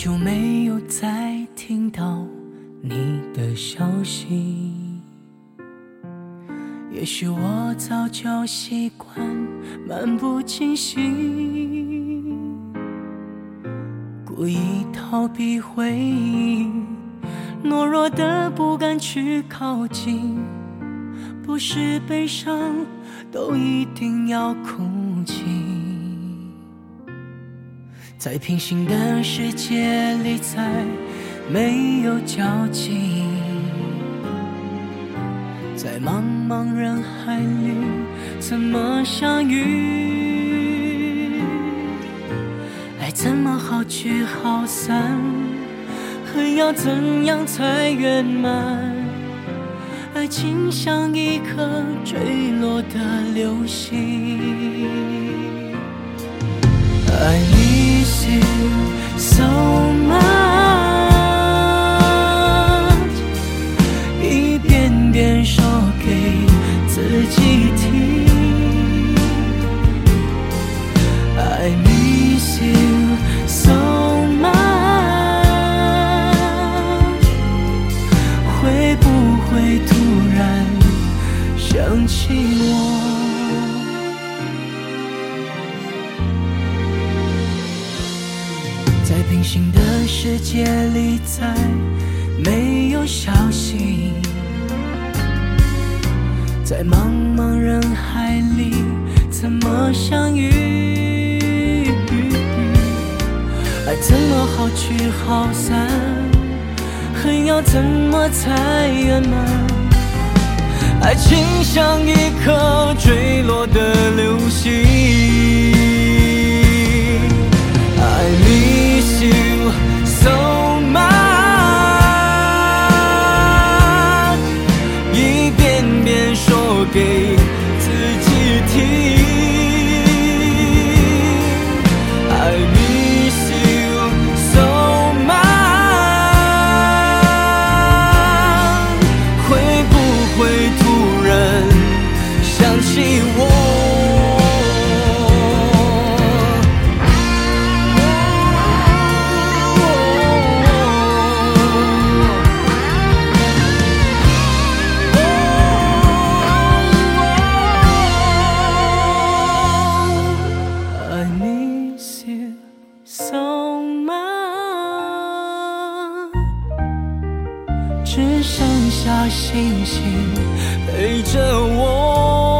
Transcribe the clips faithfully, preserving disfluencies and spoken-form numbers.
久没有再听到你的消息，也许我早就习惯漫不经心，故意逃避回忆，懦弱的不敢去靠近，不是悲伤都一定要哭泣。在平行的世界里再没有交集，在茫茫人海里怎么相遇？爱怎么好聚好散，恨要怎样才圆满？爱情像一颗坠落的流星。I miss you so much， 一遍遍说给自己听。I miss you so much， 会不会突然想起我？在平行的世界里再没有消息，在茫茫人海里怎么相遇？爱怎么好聚好散，恨要怎么才圆满？爱情像一颗坠落的流星。I miss you so much， 一遍遍说给自己听。I miss you so much， 会不会突然想起我？只剩下星星陪着我。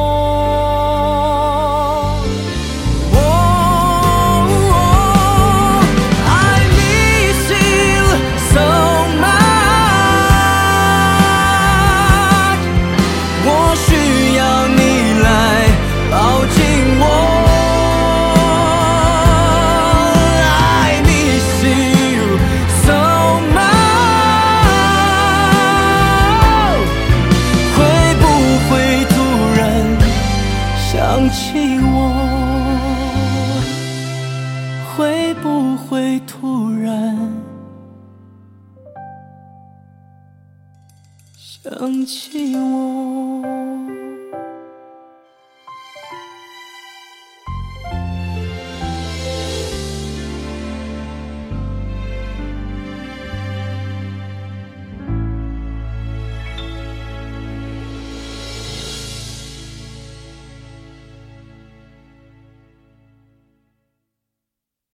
想起我，会不会突然想起我？